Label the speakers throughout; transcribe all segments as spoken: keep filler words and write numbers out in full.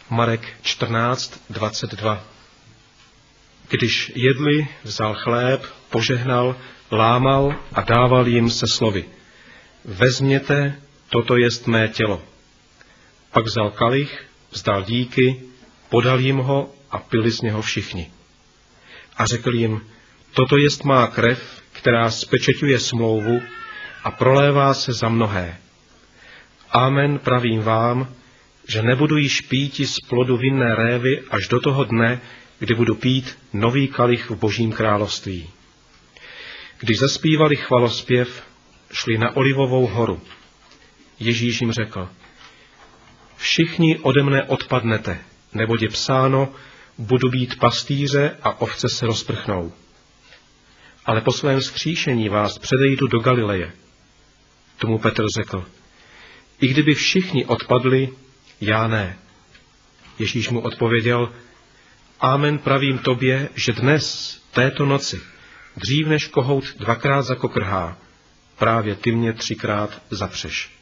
Speaker 1: Marek čtrnáct, dvacet dva. Když jedli, vzal chléb, požehnal, lámal a dával jim se slovy: Vezměte, toto jest mé tělo. Pak vzal kalich, vzdal díky, podal jim ho a pili z něho všichni. A řekl jim: Toto jest má krev, která spečeťuje smlouvu a prolévá se za mnohé. Amen, pravím vám, že nebudu již píti z plodu vinné révy až do toho dne, kdy budu pít nový kalich v Božím království. Když zaspívali chvalospěv, šli na Olivovou horu. Ježíš jim řekl: Všichni ode mne odpadnete, neboť je psáno, budu být pastýře a ovce se rozprchnou. Ale po svém vzkříšení vás předejdu do Galileje. Tomu Petr řekl: I kdyby všichni odpadli, já ne. Ježíš mu odpověděl: Amen, pravím tobě, že dnes, této noci, dřív než kohout dvakrát zakokrhá, právě ty mě třikrát zapřeš.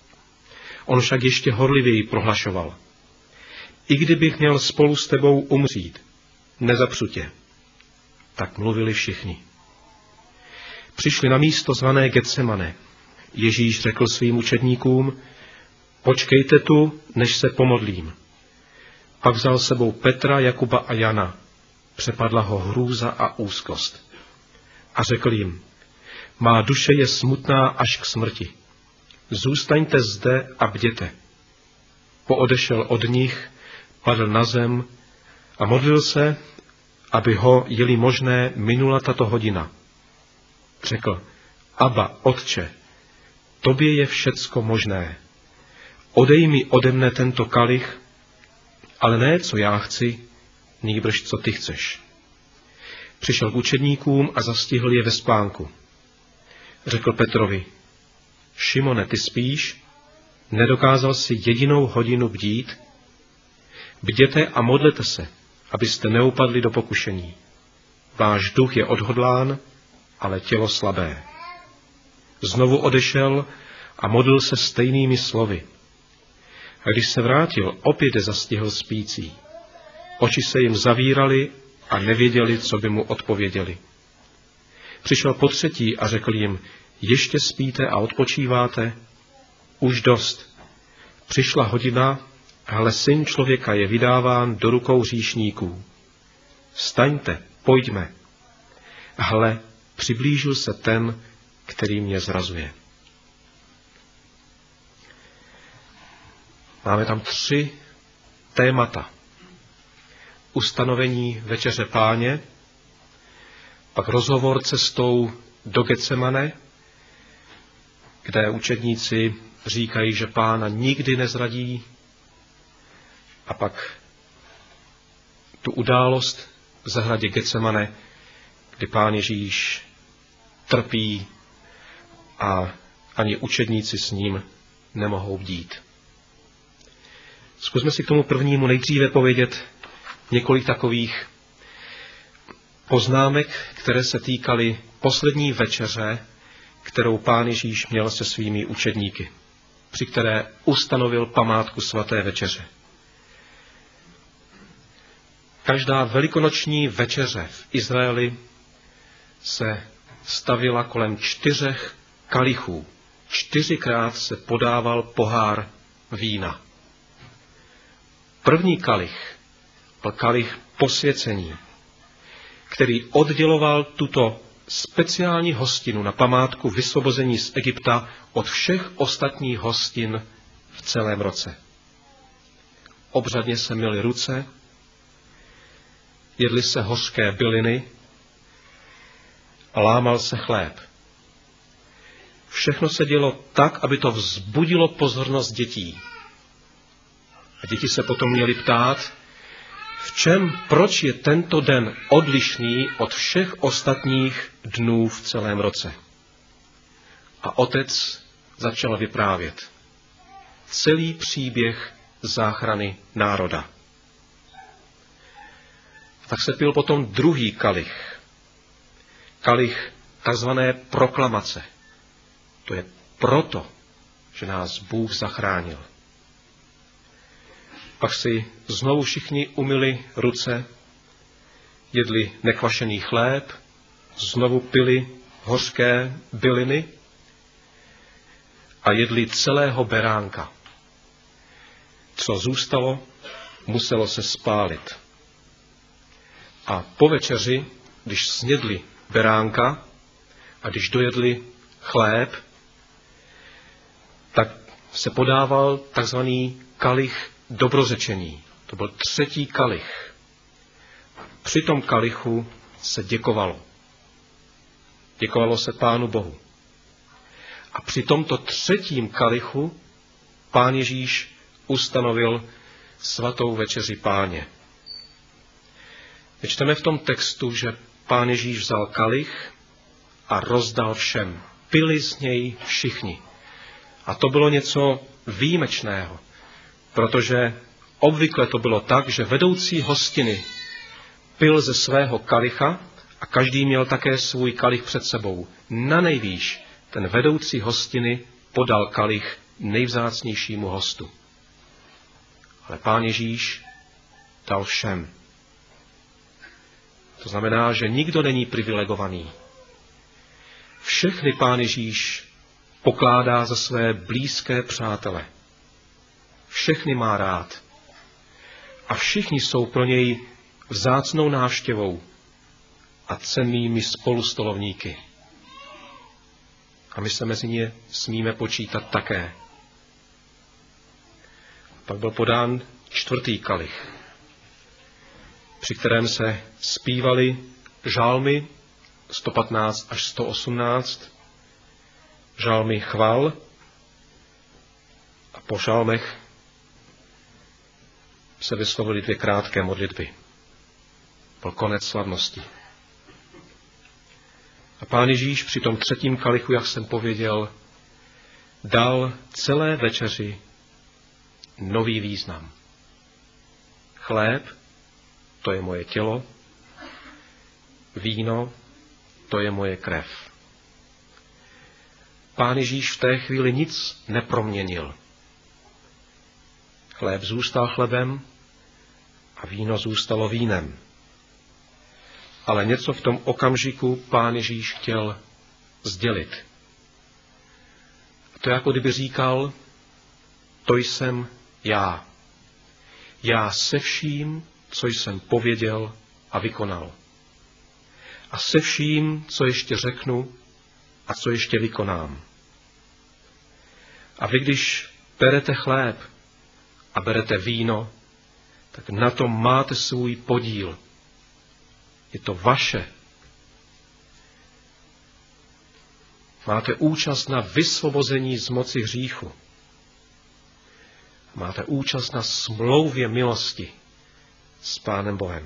Speaker 1: On však ještě horlivěji prohlašoval: I kdybych měl spolu s tebou umřít, nezapřu tě. Tak mluvili všichni. Přišli na místo zvané Getsemane. Ježíš řekl svým učedníkům: Počkejte tu, než se pomodlím. Pak vzal sebou Petra, Jakuba a Jana. Přepadla ho hrůza a úzkost. A řekl jim: Má duše je smutná až k smrti. Zůstaňte zde a bděte. Poodešel od nich, padl na zem a modlil se, aby ho, jeli možné, minula tato hodina. Řekl: Abba, Otče, tobě je všecko možné. Odej mi ode mne tento kalich, ale ne, co já chci, nýbrž, co ty chceš. Přišel k učedníkům a zastihl je ve spánku. Řekl Petrovi: Šimone, ty spíš? Nedokázal si jedinou hodinu bdít? Bděte a modlete se, abyste neupadli do pokušení. Váš duch je odhodlán, ale tělo slabé. Znovu odešel a modlil se stejnými slovy. A když se vrátil, opět je zastihl spící. Oči se jim zavíraly a nevěděli, co by mu odpověděli. Přišel po třetí a řekl jim: Ještě spíte a odpočíváte? Už dost. Přišla hodina, hle, Syn člověka je vydáván do rukou hříšníků. Vstaňte, pojďme. Hle, přiblížil se ten, který mě zrazuje. Máme tam tři témata. Ustanovení večeře Páně, pak rozhovor cestou do Getsemane, kde učedníci říkají, že Pána nikdy nezradí, a pak tu událost v zahradě Getsemane, kdy Pán Ježíš trpí a ani učedníci s ním nemohou bdít. Zkusme si k tomu prvnímu nejdříve povědět několik takových poznámek, které se týkaly poslední večeře, kterou Pán Ježíš měl se svými učedníky, při které ustanovil památku svaté večeře. Každá velikonoční večeře v Izraeli se stavila kolem čtyřech kalichů. Čtyřikrát se podával pohár vína. První kalich byl kalich posvěcení, který odděloval tuto speciální hostinu na památku vysvobození z Egypta od všech ostatních hostin v celém roce. Obřadně se myly ruce, jedly se hořké byliny a lámal se chléb. Všechno se dělo tak, aby to vzbudilo pozornost dětí. A děti se potom měly ptát, v čem, proč je tento den odlišný od všech ostatních dnů v celém roce. A otec začal vyprávět celý příběh záchrany národa. Tak se pil potom druhý kalich. Kalich takzvané proklamace. To je proto, že nás Bůh zachránil. Pak si znovu všichni umyli ruce, jedli nekvašený chléb, znovu pili hořké byliny a jedli celého beránka. Co zůstalo, muselo se spálit. A po večeři, když snědli beránka a když dojedli chléb, tak se podával takzvaný kalich dobrořečení. To byl třetí kalich. Při tom kalichu se děkovalo. Děkovalo se Pánu Bohu. A při tomto třetím kalichu Pán Ježíš ustanovil svatou večeři Páně. Čteme v tom textu, že Pán Ježíš vzal kalich a rozdal všem. Pili z něj všichni. A to bylo něco výjimečného, protože obvykle to bylo tak, že vedoucí hostiny pil ze svého kalicha a každý měl také svůj kalich před sebou. Na nejvýš ten vedoucí hostiny podal kalich nejvzácnějšímu hostu. Ale Pán Ježíš dal všem. To znamená, že nikdo není privilegovaný. Všechny Pán Ježíš pokládá za své blízké přátele. Všechny má rád. A všichni jsou pro něj vzácnou návštěvou a cennými spolustolovníky. A my se mezi ně smíme počítat také. Pak byl podán čtvrtý kalich, při kterém se zpívaly žálmy sto patnáct až sto osmnáct, žálmy chval a po žálmech se vyslovily dvě krátké modlitby. Byl konec slavnosti. A Pán Ježíš při tom třetím kalichu, jak jsem pověděl, dal celé večeři nový význam. Chléb, to je moje tělo, víno, to je moje krev. Pán Ježíš v té chvíli nic neproměnil. Chléb zůstal chlebem a víno zůstalo vínem. Ale něco v tom okamžiku Pán Ježíš chtěl sdělit. To je jako kdyby říkal, to jsem já. Já se vším, co jsem pověděl a vykonal. A se vším, co ještě řeknu a co ještě vykonám. A vy, když berete chléb a berete víno, tak na tom máte svůj podíl. Je to vaše. Máte účast na vysvobození z moci hříchu. Máte účast na smlouvě milosti s Pánem Bohem.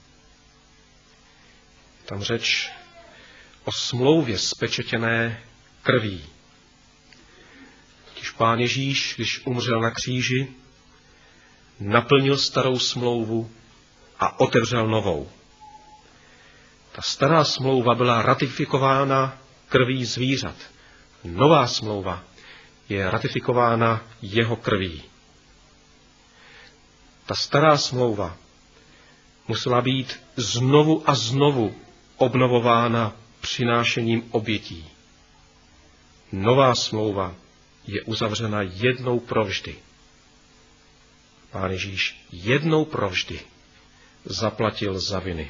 Speaker 1: Tam řeč o smlouvě spečetěné krví. Když Pán Ježíš, když umřel na kříži, naplnil starou smlouvu a otevřel novou. Ta stará smlouva byla ratifikována krví zvířat. Nová smlouva je ratifikována jeho krví. Ta stará smlouva musela být znovu a znovu obnovována přinášením obětí. Nová smlouva je uzavřena jednou provždy. Pán Ježíš jednou provždy zaplatil za viny.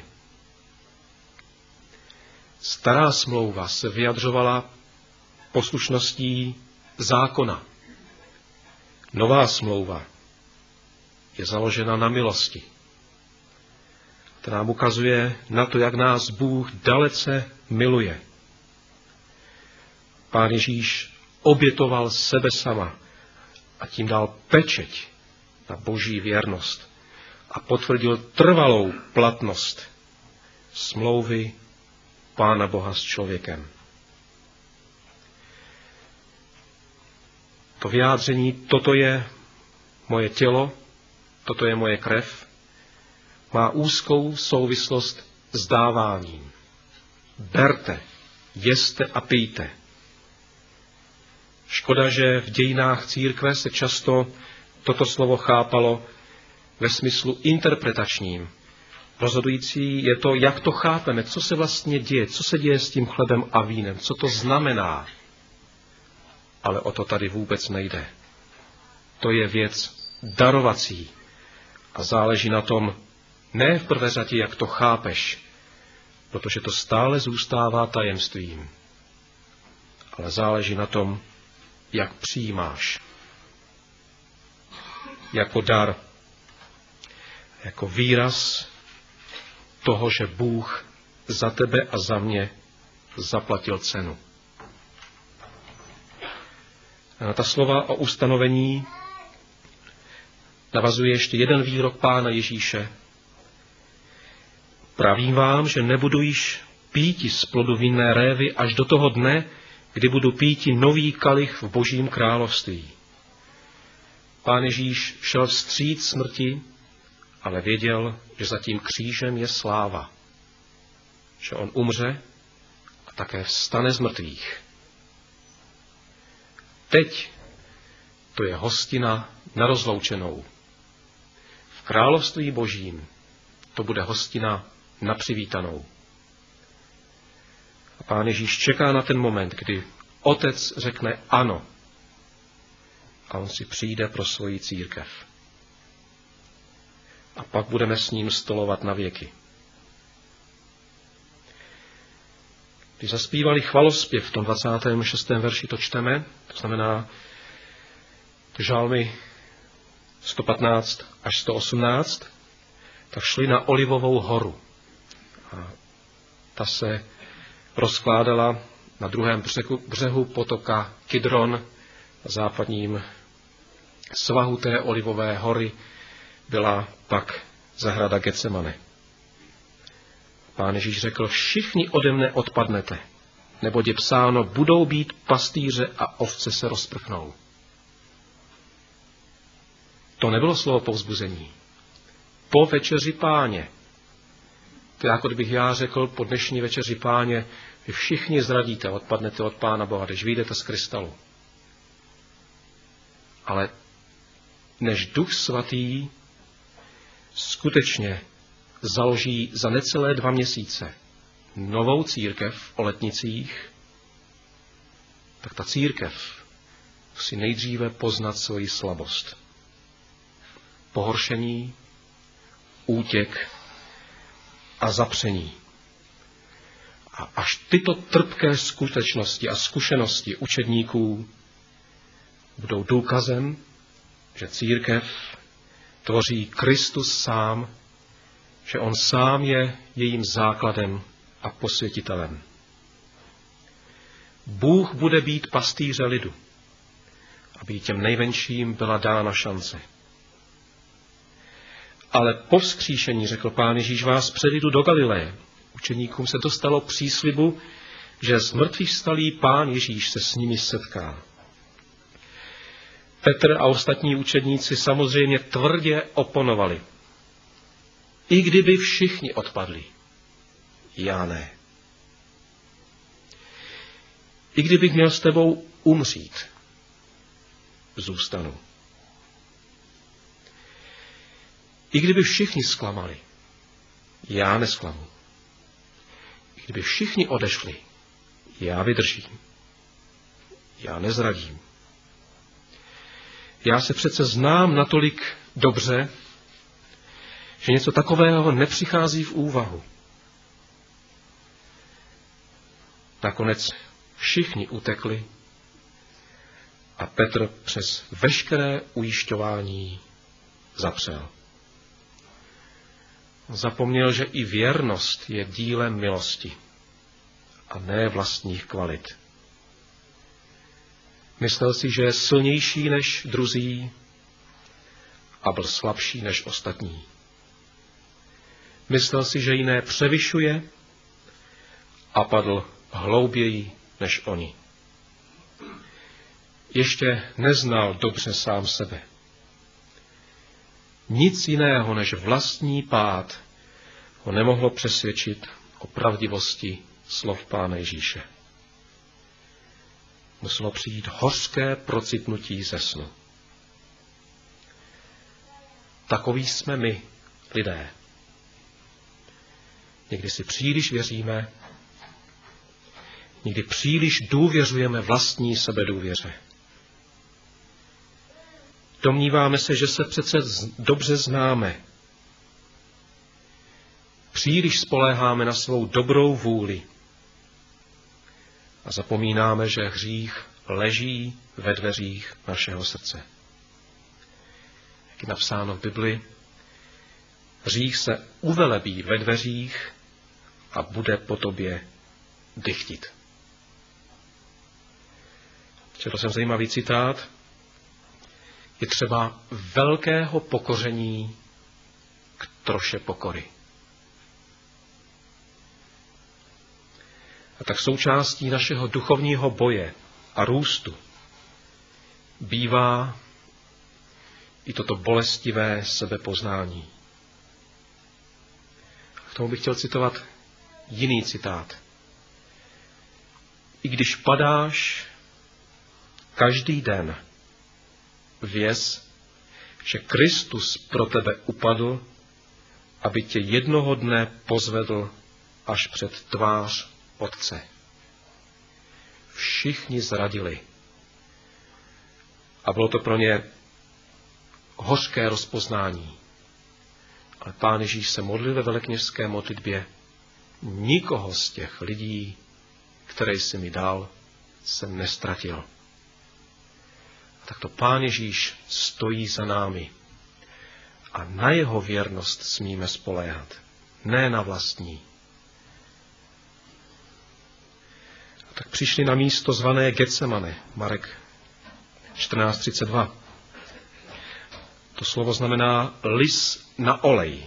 Speaker 1: Stará smlouva se vyjadřovala poslušností zákona. Nová smlouva je založena na milosti. To nám ukazuje na to, jak nás Bůh dalece miluje. Pán Ježíš obětoval sebe sama a tím dal pečeť na boží věrnost a potvrdil trvalou platnost smlouvy Pána Boha s člověkem. To vyjádření, toto je moje tělo, toto je moje krev, má úzkou souvislost s dáváním. Berte, jeste a pijte. Škoda, že v dějinách církve se často toto slovo chápalo ve smyslu interpretačním. Rozhodující je to, jak to chápeme, co se vlastně děje, co se děje s tím chlebem a vínem, co to znamená. Ale o to tady vůbec nejde. To je věc darovací a záleží na tom, ne v prvé řadě, jak to chápeš, protože to stále zůstává tajemstvím, ale záleží na tom, jak přijímáš. Jako dar, jako výraz toho, že Bůh za tebe a za mě zaplatil cenu. A ta slova o ustanovení navazuje ještě jeden výrok Pána Ježíše. Pravím vám, že nebudu již píti z plodu vinné révy až do toho dne, kdy budu píti nový kalich v Božím království. Pán Ježíš šel vstříc smrti, ale věděl, že za tím křížem je sláva. Že on umře a také vstane z mrtvých. Teď to je hostina na rozloučenou. V království Božím to bude hostina na přivítanou. A Pán Ježíš čeká na ten moment, kdy Otec řekne ano a on si přijde pro svoji církev. A pak budeme s ním stolovat na věky. Když zaspívali chvalospěv v tom dvacátém šestém verši, to čteme, to znamená žalmy sto patnáct až sto osmnáct, tak šli na Olivovou horu. A ta se rozkládala na druhém břehu, břehu potoka Kidron, na západním svahu té Olivové hory byla pak zahrada Getsemane. Pán Ježíš řekl, všichni ode mne odpadnete, neboť je psáno, budou být pastýře a ovce se rozprchnou. To nebylo slovo povzbuzení. Po večeři Páně. To je jako kdybych já řekl po dnešní večeři Páně, vy všichni zradíte, odpadnete od Pána Boha, když vyjdete z krystalu. Ale než Duch Svatý skutečně založí za necelé dva měsíce novou církev o Letnicích, tak ta církev musí nejdříve poznat svoji slabost. Pohoršení, útěk a zapření. A až tyto trpké skutečnosti a zkušenosti učedníků budou důkazem, že církev tvoří Kristus sám, že on sám je jejím základem a posvětitelem. Bůh bude být pastýře lidu, aby těm nejmenším byla dána šance. Ale po vzkříšení, řekl Pán Ježíš, vás předjdu do Galileje. Učeníkům se dostalo příslibu, že z mrtvých vstalý Pán Ježíš se s nimi setká. Petr a ostatní učedníci samozřejmě tvrdě oponovali. I kdyby všichni odpadli, já ne. I kdybych měl s tebou umřít, zůstanu. I kdyby všichni zklamali, já nesklamu. I kdyby všichni odešli, já vydržím. Já nezradím. Já se přece znám natolik dobře, že něco takového nepřichází v úvahu. Nakonec všichni utekli a Petr přes veškeré ujišťování zapřel. Zapomněl, že i věrnost je dílem milosti a ne vlastních kvalit. Myslel si, že je silnější než druzí a byl slabší než ostatní. Myslel si, že jiné převyšuje a padl hlouběji než oni. Ještě neznal dobře sám sebe. Nic jiného než vlastní pád ho nemohlo přesvědčit o pravdivosti slov Pána Ježíše. Muselo přijít hořké procitnutí ze snu. takoví jsme my, lidé. Někdy si příliš věříme, někdy příliš důvěřujeme vlastní sebedůvěře. Domníváme se, že se přece dobře známe. Příliš spoléháme na svou dobrou vůli a zapomínáme, že hřích leží ve dveřích našeho srdce. Jak je napsáno v Bibli, hřích se uvelebí ve dveřích a bude po tobě dychtit. Četl jsem zajímavý citát. Je třeba velkého pokoření k troše pokory. A tak součástí našeho duchovního boje a růstu bývá i toto bolestivé sebepoznání. K tomu bych chtěl citovat jiný citát. I když padáš každý den, věz, že Kristus pro tebe upadl, aby tě jednoho dne pozvedl až před tvář Otce. Všichni zradili. A bylo to pro ně hořké rozpoznání. Ale Pán Ježíš se modlil ve velekněžské modlitbě. Nikoho z těch lidí, které jsi mi dal, jsem nestratil. A takto Pán Ježíš stojí za námi. A na jeho věrnost smíme spoléhat. Ne na vlastní. A tak přišli na místo zvané Getsemane. Marek čtrnáct třicet dva. To slovo znamená lis na olej.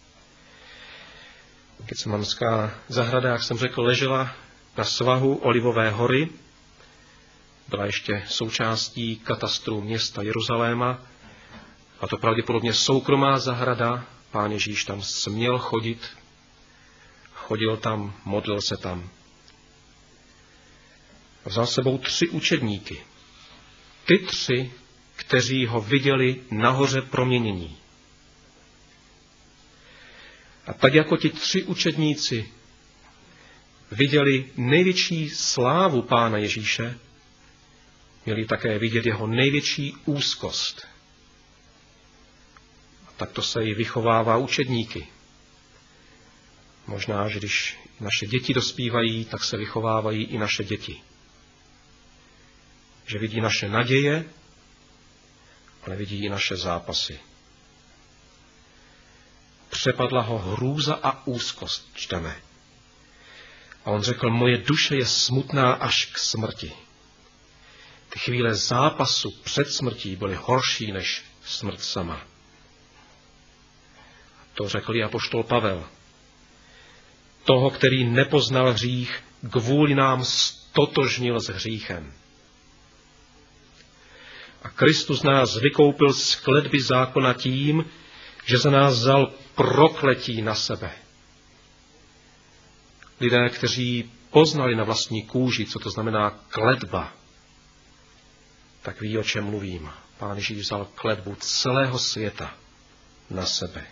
Speaker 1: Getsemanská zahrada, jak jsem řekl, ležela na svahu Olivové hory. Byla ještě součástí katastru města Jeruzaléma. A to pravděpodobně soukromá zahrada. Pán Ježíš tam směl chodit. Chodil tam, modlil se tam. Vzal sebou tři učedníky. Ty tři, kteří ho viděli nahoře proměnění. A tak jako ti tři učedníci viděli největší slávu Pána Ježíše, měli také vidět jeho největší úzkost. A tak to se i vychovává učedníky. Možná, že když naše děti dospívají, tak se vychovávají i naše děti. Že vidí naše naděje, ale vidí i naše zápasy. Přepadla ho hrůza a úzkost, čteme. A on řekl, moje duše je smutná až k smrti. Ty chvíle zápasu před smrtí byly horší než smrt sama. To řekl i apoštol Pavel. Toho, který nepoznal hřích, kvůli nám stotožnil s hříchem. A Kristus nás vykoupil z kletby zákona tím, že za nás vzal prokletí na sebe. Lidé, kteří poznali na vlastní kůži, co to znamená kletba, tak ví, o čem mluvím. Pán Ježíš vzal kletbu celého světa na sebe.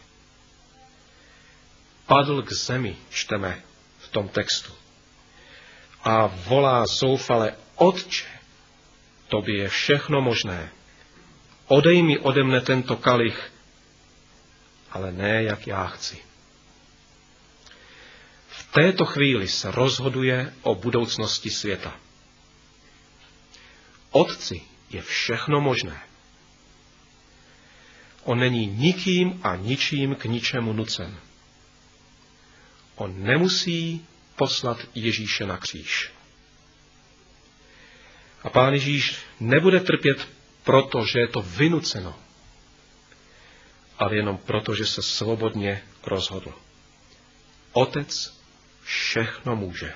Speaker 1: Padl k zemi, čteme v tom textu. A volá zoufale, Otče, tobě je všechno možné. Odej mi ode mne tento kalich, ale ne, jak já chci. V této chvíli se rozhoduje o budoucnosti světa. Otci je všechno možné. On není nikým a ničím k ničemu nucen. On nemusí poslat Ježíše na kříž. A Pán Ježíš nebude trpět proto, že je to vynuceno, ale jenom proto, že se svobodně rozhodl. Otec všechno může.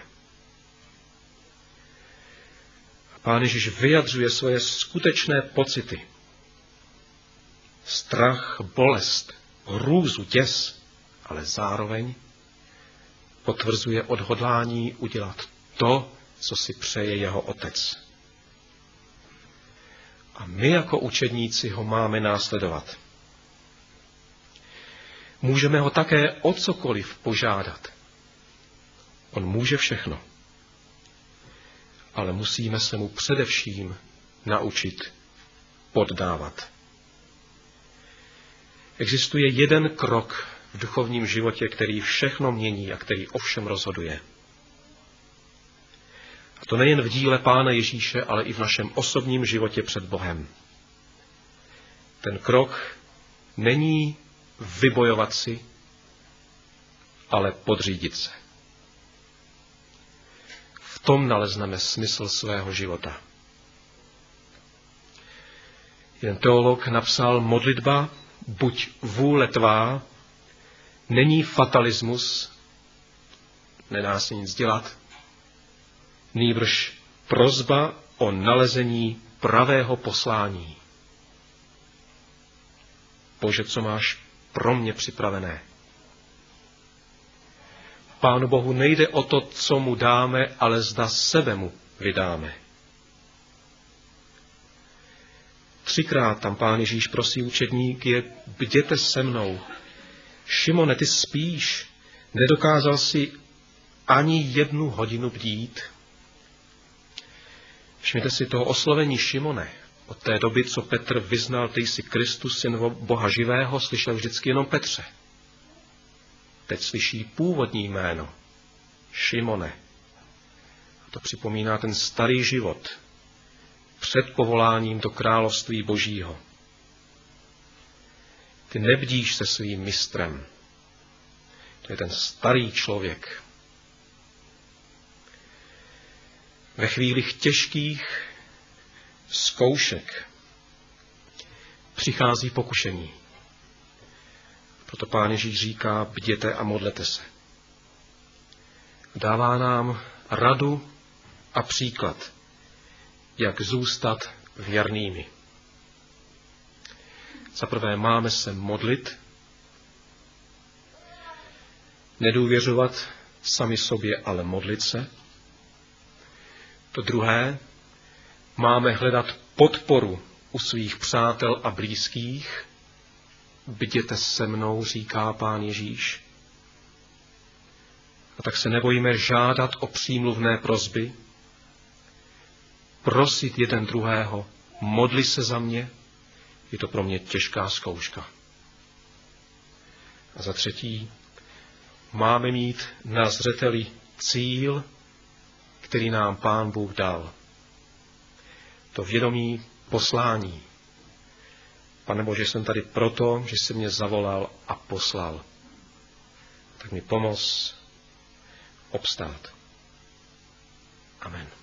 Speaker 1: A Pán Ježíš vyjadřuje svoje skutečné pocity. Strach, bolest, hrůzu, děs, ale zároveň potvrzuje odhodlání udělat to, co si přeje jeho otec. A my jako učedníci ho máme následovat. Můžeme ho také o cokoliv požádat. On může všechno. Ale musíme se mu především naučit poddávat. Existuje jeden krok v duchovním životě, který všechno mění a který o všem rozhoduje. A to nejen v díle Pána Ježíše, ale i v našem osobním životě před Bohem. Ten krok není vybojovat si, ale podřídit se. V tom nalezneme smysl svého života. Jeden teolog napsal, modlitba, buď vůle tvá, není fatalismus, nedá se nic dělat, nýbrž prosba o nalezení pravého poslání. Bože, co máš pro mě připravené? Pánu Bohu nejde o to, co mu dáme, ale zda sebe mu vydáme. Třikrát tam Pán Ježíš prosí učedníky, bděte se mnou. Šimone, ty spíš, nedokázal si ani jednu hodinu bdít. Všimněte si toho oslovení Šimone. Od té doby, co Petr vyznal, ty jsi Kristus, syn Boha živého, slyšel vždycky jenom Petře. Teď slyší původní jméno. Šimone. A to připomíná ten starý život před povoláním do království Božího. Ty nebdíš se svým mistrem. To je ten starý člověk. Ve chvílích těžkých zkoušek přichází pokušení. Proto Pán Ježíš říká, bděte a modlete se. Dává nám radu a příklad, jak zůstat věrnými. Za prvé máme se modlit, nedůvěřovat sami sobě, ale modlit se. To druhé, máme hledat podporu u svých přátel a blízkých. Bděte se mnou, říká Pán Ježíš. A tak se nebojíme žádat o přímluvné prosby, prosit jeden druhého, modli se za mě, je to pro mě těžká zkouška. A za třetí, máme mít na zřeteli cíl, který nám Pán Bůh dal. To vědomí poslání. Pane Bože, jsem tady proto, že jsi mě zavolal a poslal. Tak mi pomoz obstát. Amen.